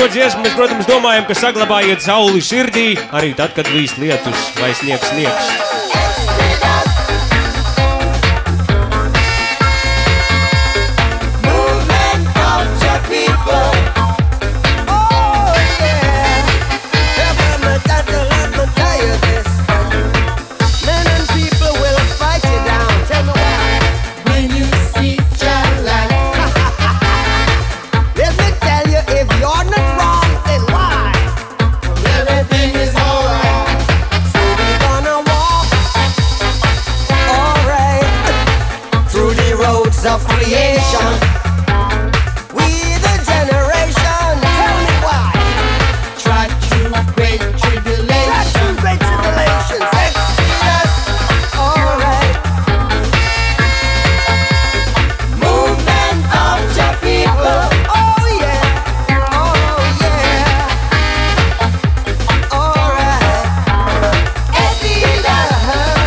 dziesmu mēs, protams, domājam, ka saglabājiet sauli sirdī, arī tad, kad vīs lietus vai sniegs. Of creation, we the generation. Tell me why. Try through great tribulations. Exodus, alright. Movement of the people. Oh yeah, oh yeah. Alright. Exodus.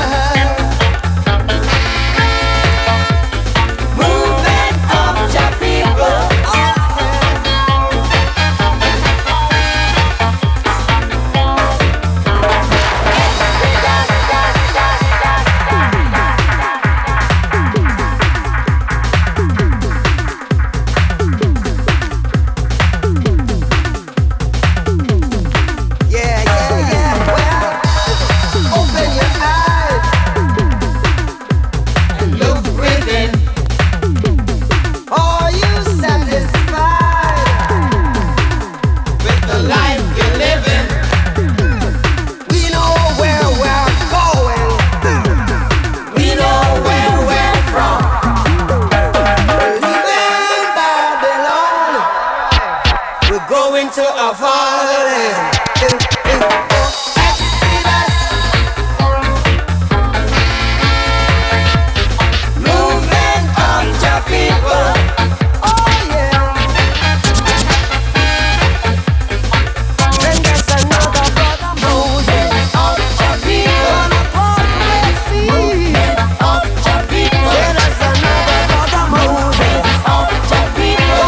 To our fatherland. Movement of the people. Oh yeah. Then there's another brother Moses of the people. Movement of the people. Then there's another brother Moses of the people.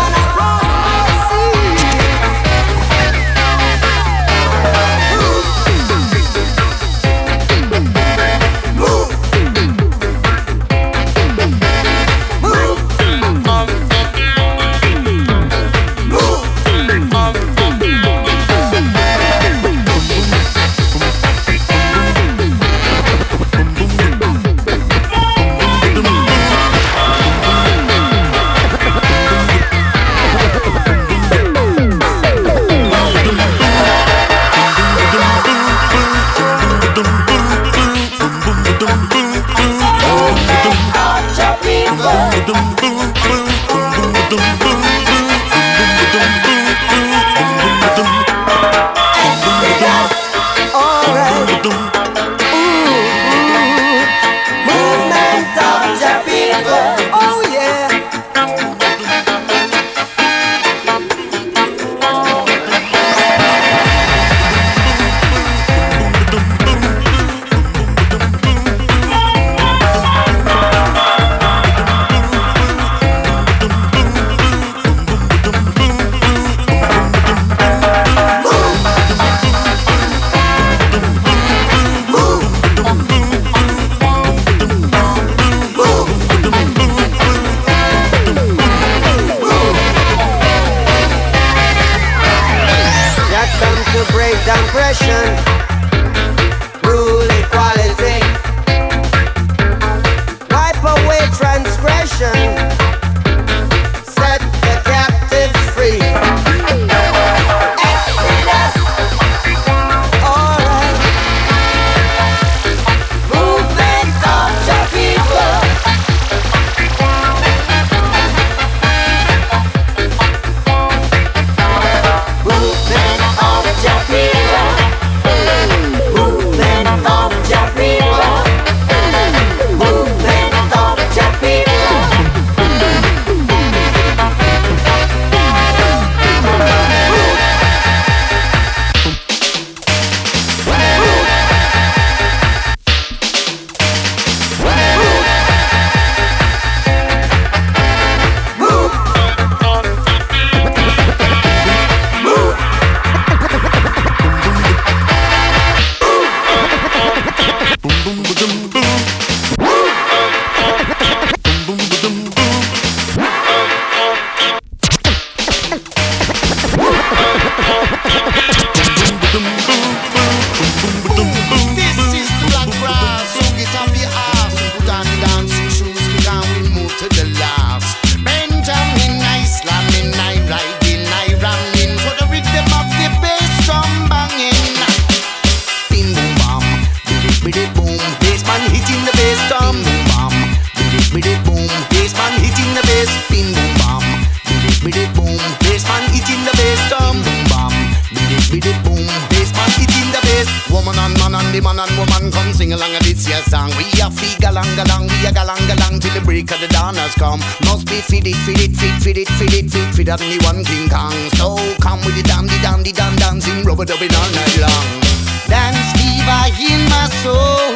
Fit up the one King Kong. So come with the dandy dancing rubber dubbing all night long. Dance fever in my soul,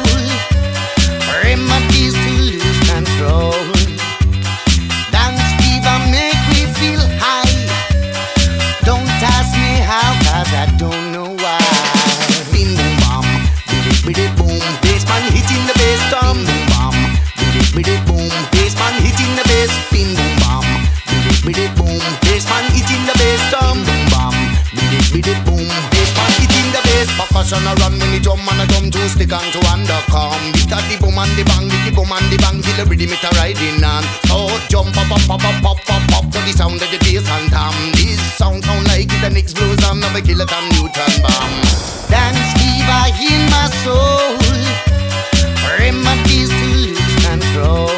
remedies to lose control. Dance fever make me feel high. Don't ask me how, cause I don't know why. Bing boom bam, biddy boom, bassman hitting the bass drum. Boom bam, biddy boom, bassman hitting the bass. Bing boom bam, biddy boom, bassman hitting the bass drum. Boom bam, biddy boom, bassman hitting the bass. Percussion a run when it drum and a drum to stick on to undercome. Beat at the boom and the bang, beat the boom and the bang, till the rhythm it a riding on. So jump up to the sound of the bass and tam. This sound like it an explosion of a kiloton Newton bomb. Dance fever in my soul, remedies to lose control.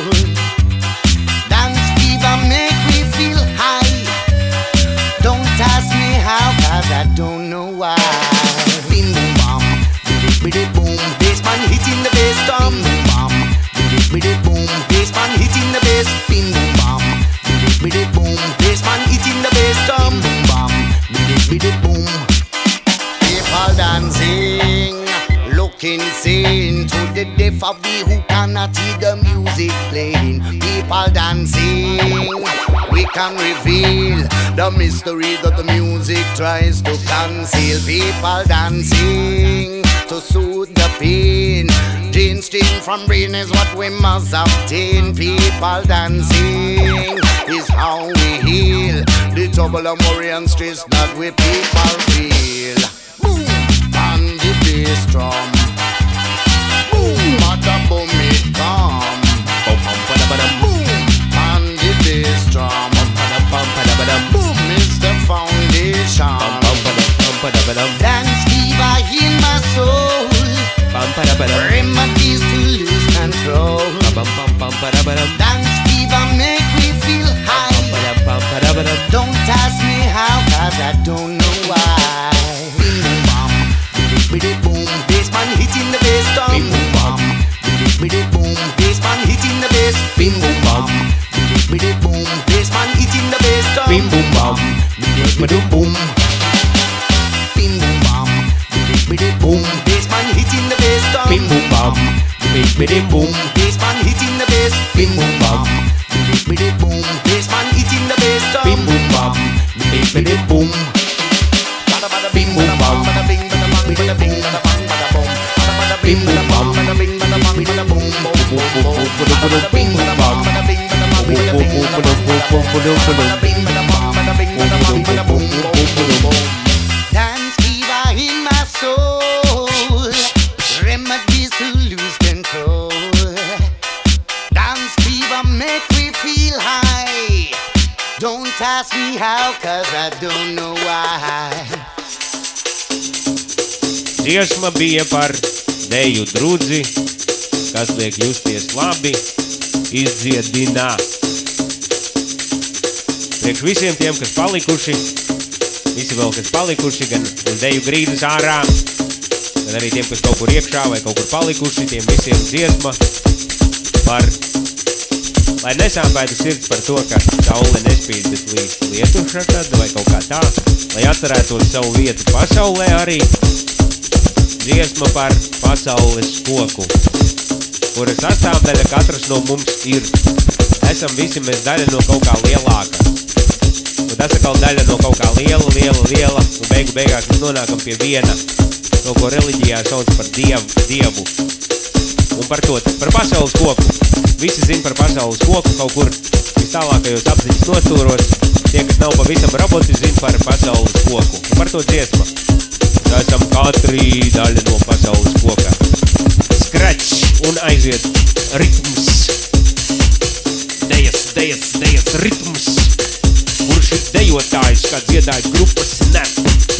Dance fever make me feel high. Don't ask me how, cause I don't know why. Bing boom bam, biddy boom, bassman hitting the bass drum. Boom bam, biddy boom, bassman hitting the bass. Bing boom bam, biddy boom, bassman hitting the bass drum. Boom bam, biddy boom. People dancing, looking sane to the deaf of the who cannot hear the music playing. People dancing, we can reveal the mystery that the music tries to conceal. People dancing to soothe the pain. Gene sting from brain is what we must obtain. People dancing is how we heal the trouble and worry and stress that we people feel. Boom, on the bass drum. Boom, bada boom it come. Boom, on the bass drum. Boom is the foundation. Dance fever in my soul, remedies to lose control. Dance fever make me feel high. Don't ask me how, cause I don't know why. Bing boom bam, biddy boom, bassman hitting the bass drum. Bing boom bam, biddy boom, bassman hitting the bass. Bing boom bam, biddy boom, bassman hitting the bass drum. Bing boom bam, biddy boom. Bing boom bam, biddy boom, bassman hitting the bass drum. Bing boom bam, biddy boom, bassman hitting the bass. Bing boom bam, biddy boom, bassman hitting the bass drum. Bing boom bam, biddy boom. Bing boom bam, bada bing bada bang, bada bing bada bang, bada boom. Bing boom bam, bada bing bada bang, bada boom, boom boom boom. Bada bing bada bang, bada bing bada bang, bada bing bada bang, bada bing bada bang, bada bing bada bang, bada boom, boom boom. Dance fever in my soul, remedies to lose control. Dance fever make me feel high. Don't ask me how, cause I don't know why. Dziesma bija par deju drudzi, kas liek justies labi, izdziedinā. Priekš visiem tiem, kas palikuši, visi vēl, kas palikuši, gan deju grīdas ārā, gan arī tiem, kas kaut kur iekšā vai kaut kur palikuši, tiem visiem dziesma par, lai nesāpētu sirds par to, ka saule nespīd, bet līdz lietuša tad, vai kaut kā tā, lai atcerētos savu vietu pasaulē arī. Dziesma par pasaules koku, kuras sastāvdaļa katrs no mums ir. Esam visi mēs daļa no kaut kā lielāka. Un tas atkal daļa no kaut kā liela. Un beigās mēs nonākam pie viena, to, ko reliģijā sauc par dievu. Un par to, par pasaules koku. Visi zin par pasaules koku kaut kur vistālākajos apziņas nostūros. Tie, kas nav pavisam roboti, zin par pasaules koku. Un par to dziesma. Tā esam katri daļa no pasaules kokā. Scratch un aiziet ritms. Dejas ritms. Kurš ir dejotājs, kā dziedāja grupas Snap.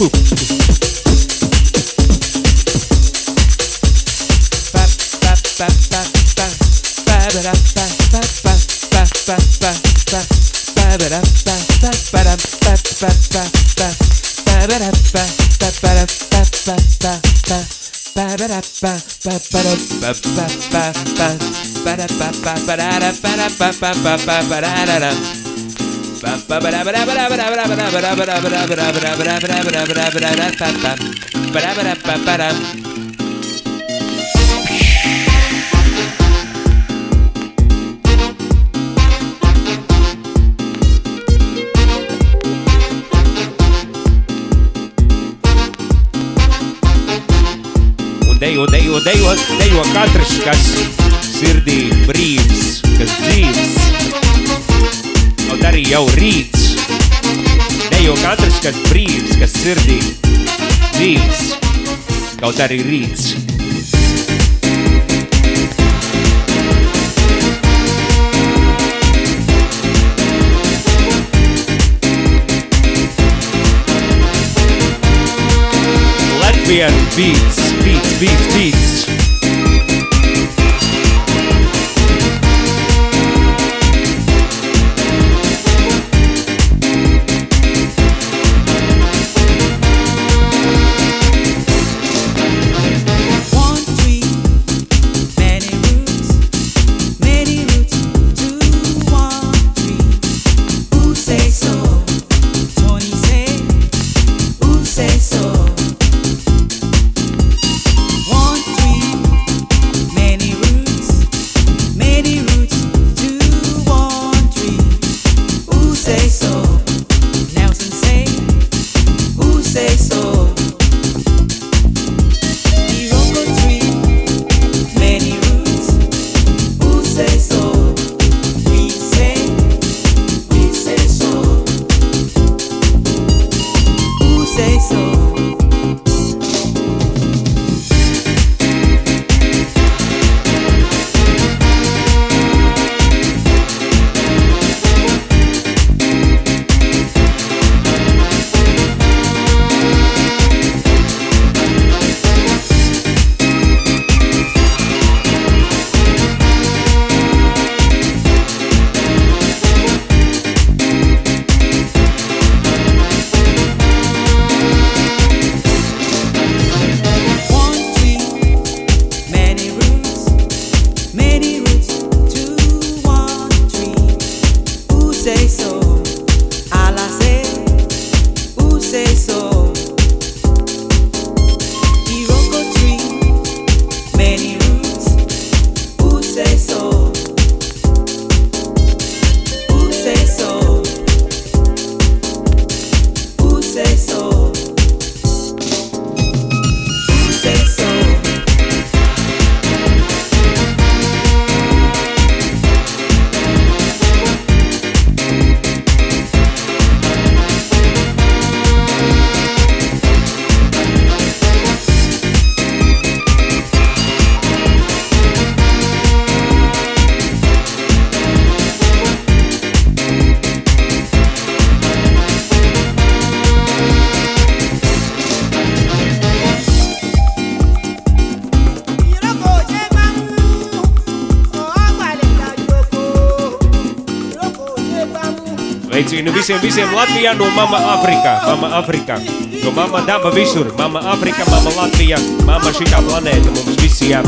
Dejo katrs, kas sirdī brīvs, kas dzīvs, kaut arī jau rīts. Dejo katrs, kas brīvs, kas sirdī dzīvs, kaut arī rīts. Latvian beats. Sveicinu visiem Latvijā no Mama Afrika, jo Mama daba visur, Mama Afrika, Mama Latvija, Mama šitā planēta mums visiem.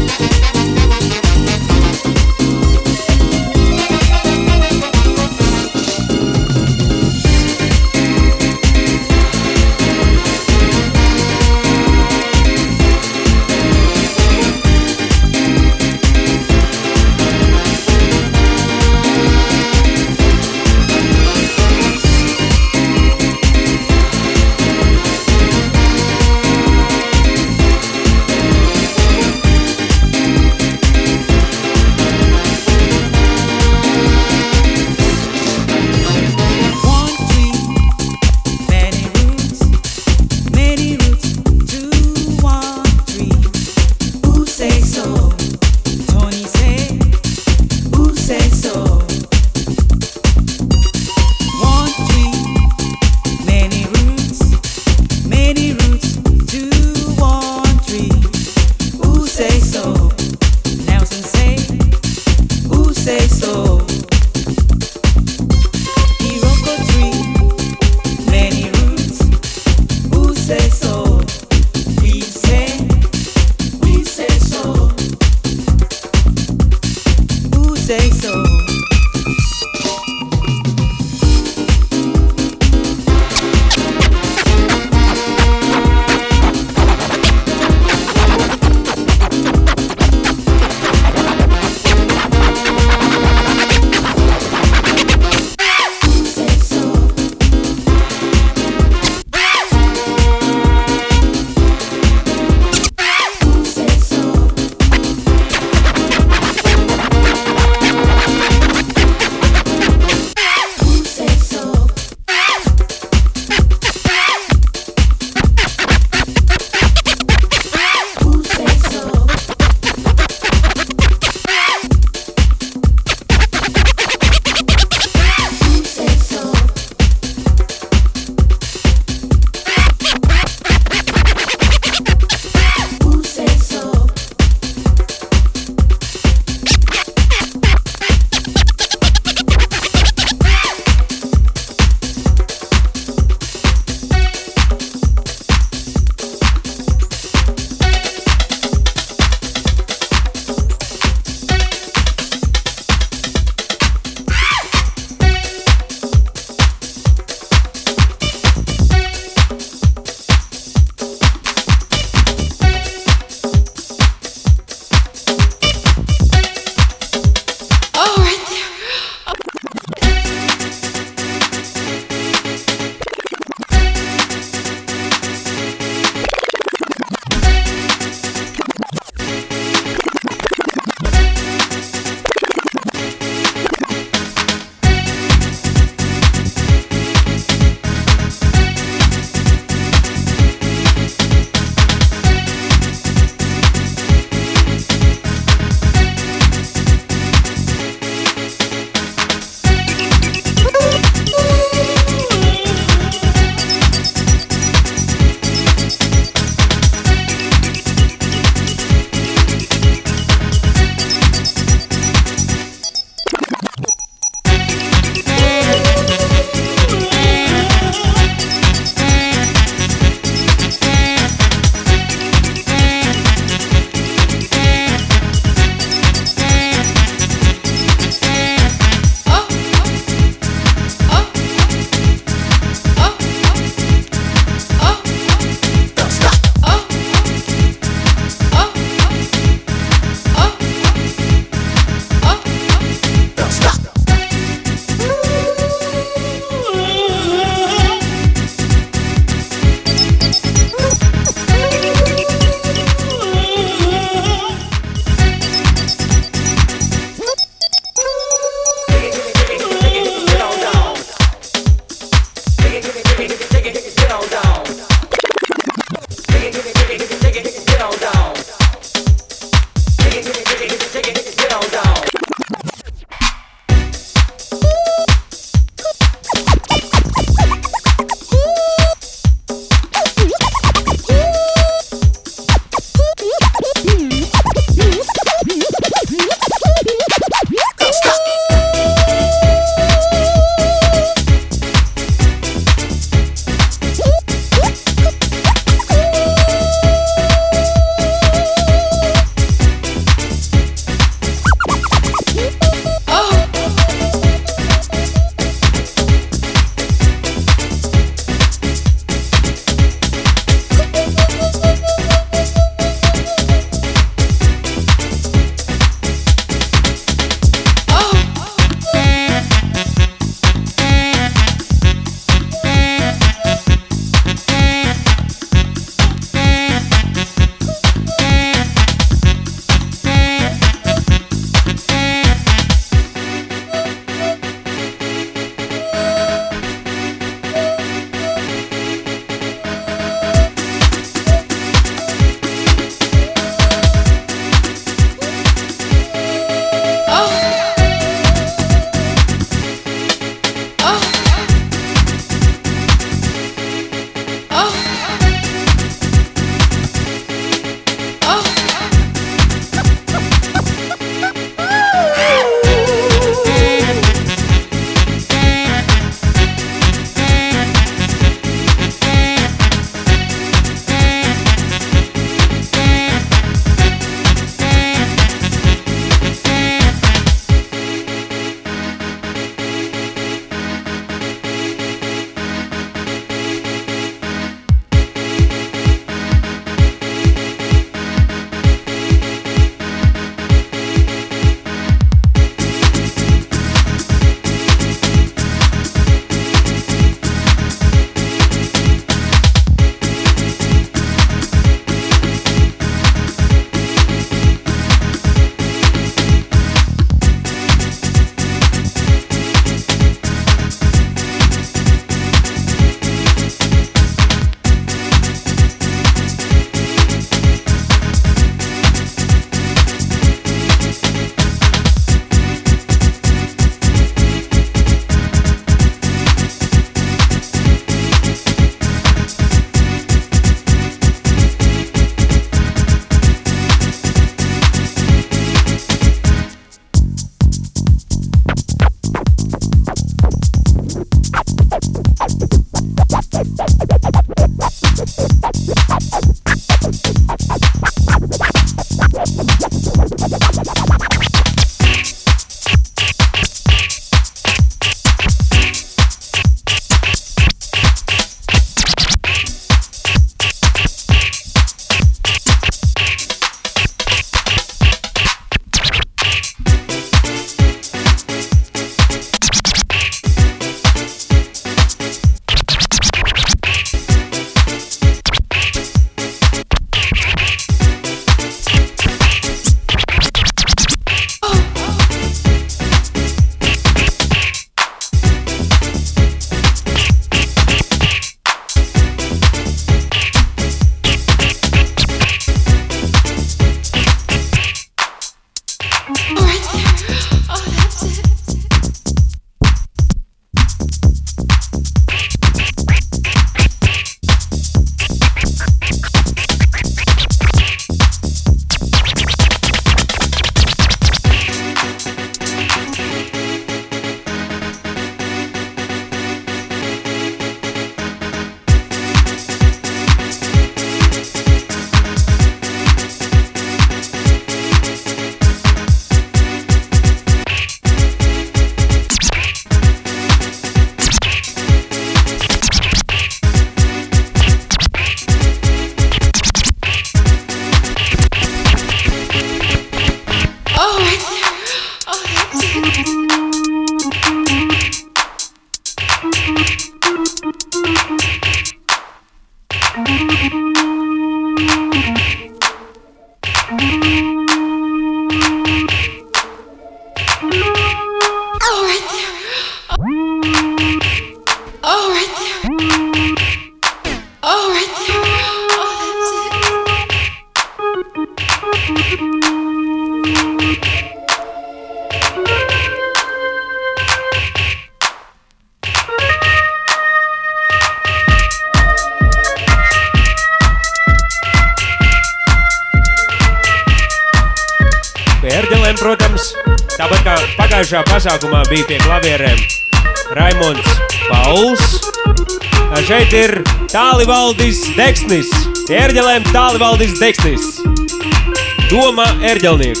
pie ērģelēm, protams. Tāpat kā pagājušā pasākumā bija pie klavierēm Raimonds Pauls. Šeit ir Tālivaldis Deksnis. Pie ērģelēm Tālivaldis Deksnis. Doma ērģelnieks.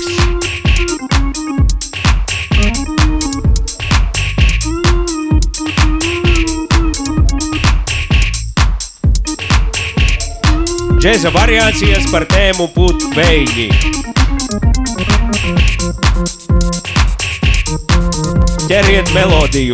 Džeza variācijas par tēmu Putbeļņi. Ķeriet melodiju.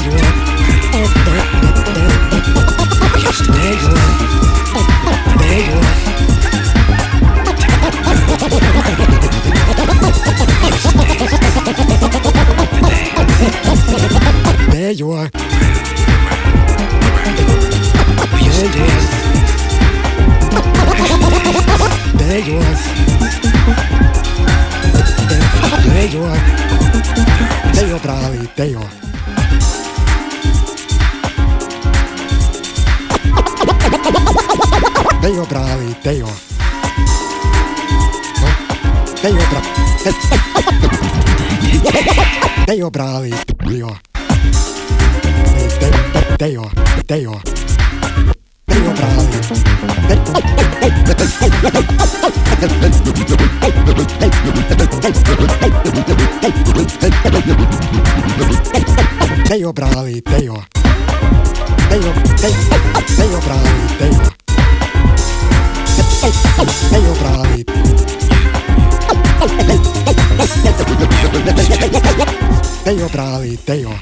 There you are. There you are. There you are. Tejo, pravi, Tejo. Tejo, pravi, Tejo. Tejo, pravi. Tejo, pravi, Tejo. Tejo, Tejo. Tejo, pravi. Tejo, pravi, Tejo. Tejo, Tejo, pravi, Tejo. Tejo, pravi. Tejo, pravi, Tejo.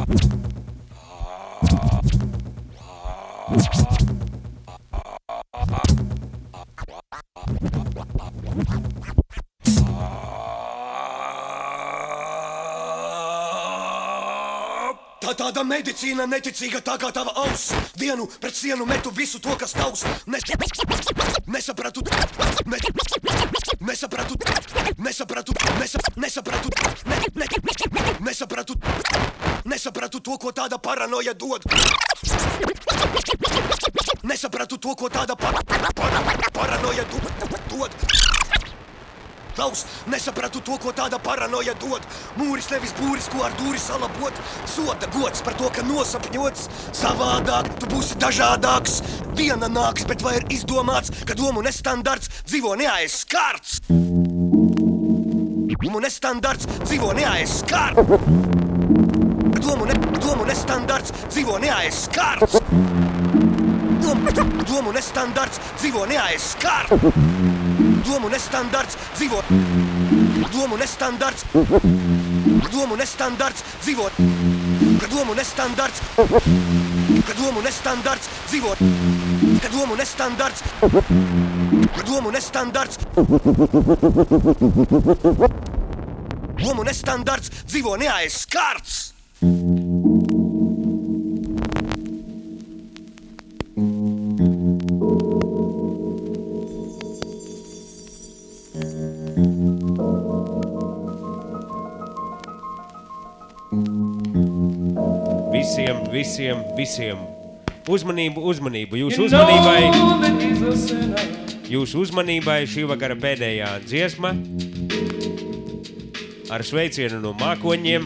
Tā tāda medicīna neticīga tā kā tava auss. Vienu pret sienu metu visu to, kas tavs. Nesapratu to, ko tāda paranoja dod. Nesapratu to, ko tāda paranoja dod. Klaus, nesapratu to, ko tāda paranoja dod. Mūris nevis būris, ko ar dūri salabot. Soda gods par to, ka nosapņots. Savādāk, tu būsi dažādāks. Diena nāks, bet vai ir izdomāts, ka domu nestandarts dzīvo neaizskārts? Domu nestandarts dzīvo neaizskārts. Domu nestandarts dzīvo neaizskārts. Domu nestandarts dzīvo neaizskārts. Domu nestandarts dzīvo. Domu nestandarts dzīvo. Ka domu nestandarts. Ka domu nestandarts dzīvo. Ka domu nestandarts. Ka domu nestandarts. Domu nestandarts dzīvo neaizskārts. Visiem. Uzmanību. Jūsu uzmanībai šī vakara pēdējā dziesma ar sveicienu no mākoņiem.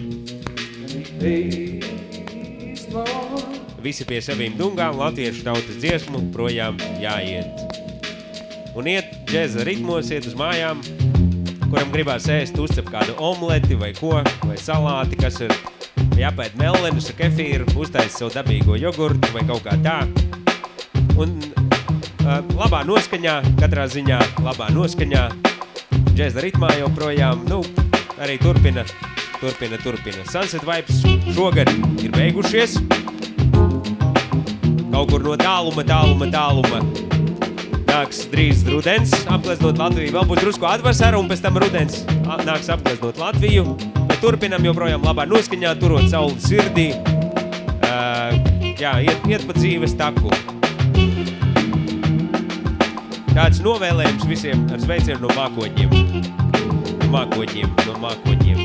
Visi pie savīm dungām, latviešu tautas dziesmu projām jāiet. Un iet džeza ritmos, iet uz mājām, kuram gribās ēst uzcep kādu omleti vai ko, vai salāti, kas ir jāpēt mellenus ar kefīru, uztais savu dabīgo jogurtu vai kaut kā tā. Un labā noskaņā, katrā ziņā labā noskaņā, džeza ritmā joprojām, arī turpina. Sunset Vibes šogad ir beigušies. Kaut kur no tāluma nāks drīz rudens, apgleznot Latviju. Vēl būs drusku atvasara un pēc tam rudens nāks apgleznot Latviju. Bet turpinam joprojām labā noskaņā, turot sauli sirdī. Iet pa dzīves taku. Tāds novēlējums visiem ar sveicienu no mākoņiem. No mākoņiem.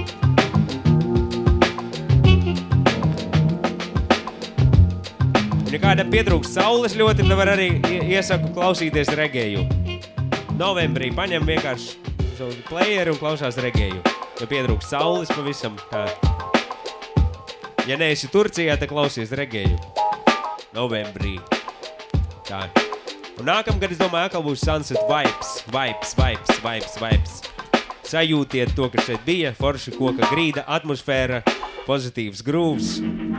Ja kādam pietrūkst saules ļoti, tad var arī iesaku klausīties regēju. Novembrī paņem vienkārši savu playeru un klausās regēju. Ja pietrūkst saules pavisam tā. Ja neesi Turcijā, tad klausies regēju. Novembrī. Tā. Un nākamgad, es domāju, atkal būs Sunset Vibes. Sajūtiet to, kas šeit bija. Forši koka grīda, atmosfēra, pozitīvs grūvs.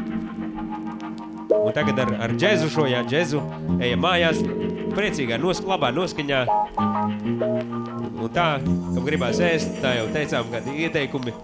Un tagad ar džezu džezu ejam mājās, priecīgā labā noskaņā. Un tā, kam gribās ēst, tā jau teicām, kādi ieteikumi.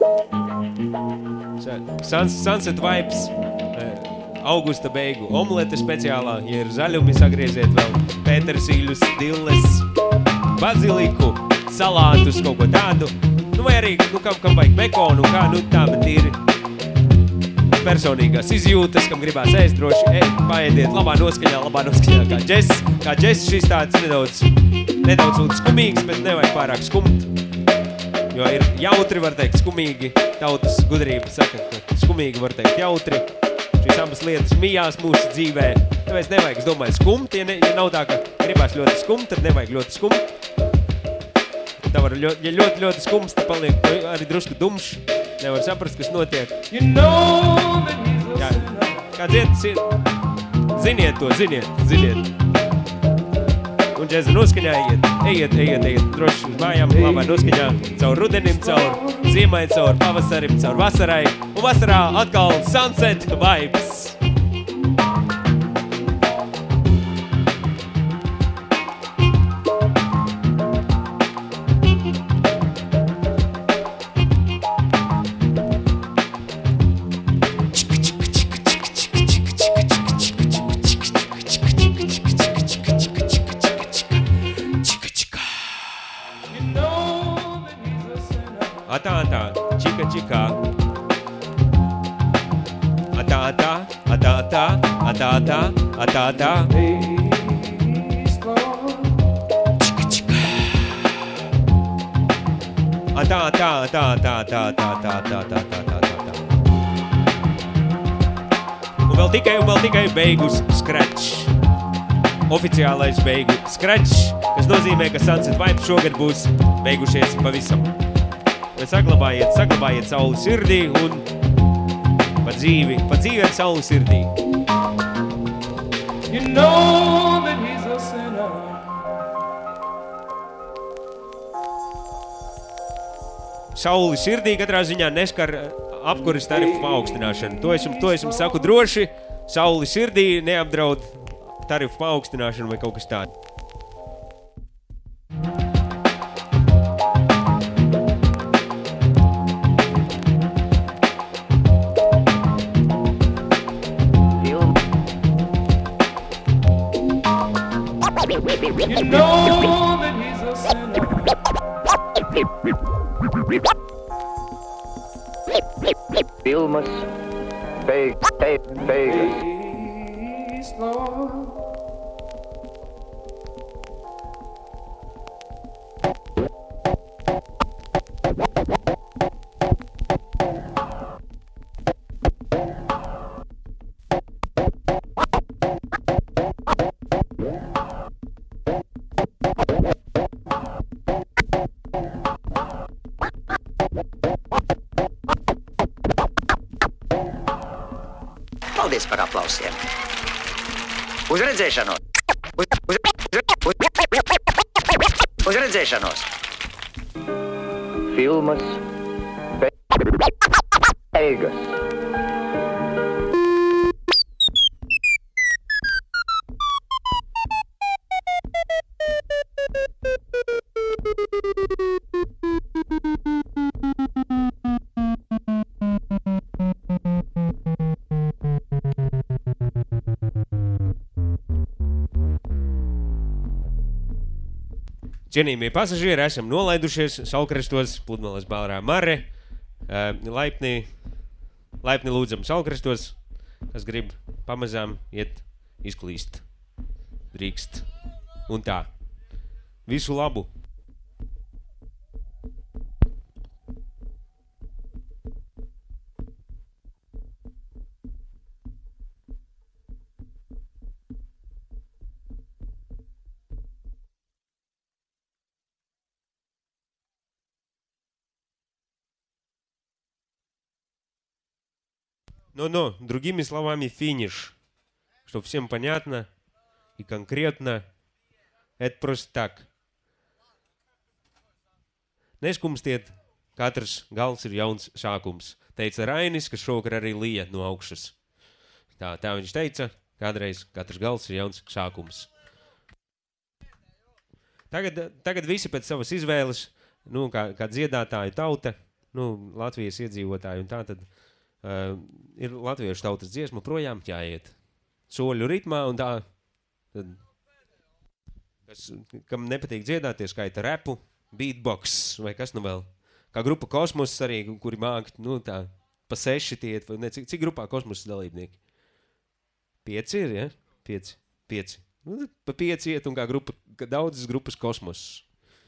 Sunset Vibes, augusta beigu omlete speciālā, ja ir zaļumi, sagrieziet vēl pētersīļus, dilles, baziliku, salātus, kaut ko tādu. Vai arī, kam vajag bekonu, tā, bet ir personīgās izjūtas, kam gribās ēst droši, paēdiet labā noskaņā, kā džess šis tāds nedaudz skumīgs, bet nevajag pārāk skumt, jo ir jautri, var teikt, skumīgi, tautas gudrība saka, ka skumīgi var teikt jautri, šīs abas lietas mijās mūsu dzīvē, tāpēc nevajag, es domāju, skumt, ja nav tā, ka gribās ļoti skumt, tad nevajag ļoti skumt, tā var, ja ļoti skums, tad paliek arī drusku dumšs, nevar saprast, kas notiek. Jā, kā dzietas, ziniet to, ziniet. Un džeza noskaņā ejiet, droši uz mājām, labā noskaņā, caur rudenim, caur ziemai, caur pavasarim, caur vasarai, un vasarā atkal Sunset Vibes. Un vēl tikai beigus scratch. Oficiālais beigu scratch, kas nozīmē, ka Sunset Vibes šogad būs beigušies pavisam. Bet saglabājiet sauli sirdī un pa dzīvi ar sauli sirdī. You know that he's a sinner. Sauli sirdī katrā ziņā neskar apkuras tarifu paaugstināšanu. To es jums saku droši. Sauli sirdī neapdraud tarifu paaugstināšanu vai kaut kas tāds. You know that he's a sinner. Vilmas Vegas. Peace, Lord. Paldies par aplausiem. Uz redzēšanos. Uz redzēšanos. Filmas beigas. Cienījamie pasažieri, esam nolaidušies Saulkrastos, Pludmales Bālrā Mare. Laipni lūdzam Saulkrastos, kas grib pamazām iet izklīst. Drīkst. Un tā. Visu labu! Но, другими словами, финиш. Чтобы всем понятно и конкретно. Это просто так. Neskumstiet, katrs gals ir jauns sākums. Teica Rainis, kas šovakar arī lija no augšas. Tā viņš teica, kādreiz katrs gals ir jauns sākums. Tagad visi pēc savas izvēles, kā dziedātāju tauta, Latvijas iedzīvotāji un tā tad ir latviešu tautas dziesma projām jāiet soļu ritmā un tā, tad, kam nepatīk dziedāt, tie skaita repu, beatbox vai kas nu vēl. Kā grupa Kosmos arī, kuri māk, tā, pa 6 tiet, vai ne, cik grupā Kosmos dalībnieki? 5 ir, ja? 5. Pa 5 iet un kā daudzas grupas Kosmos.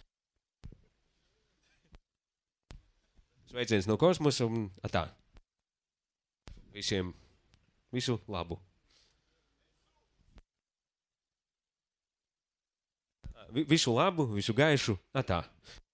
Sveiciens no Kosmosa un tā. Visiem visu labu. Visu labu, visu gaišu. Tā.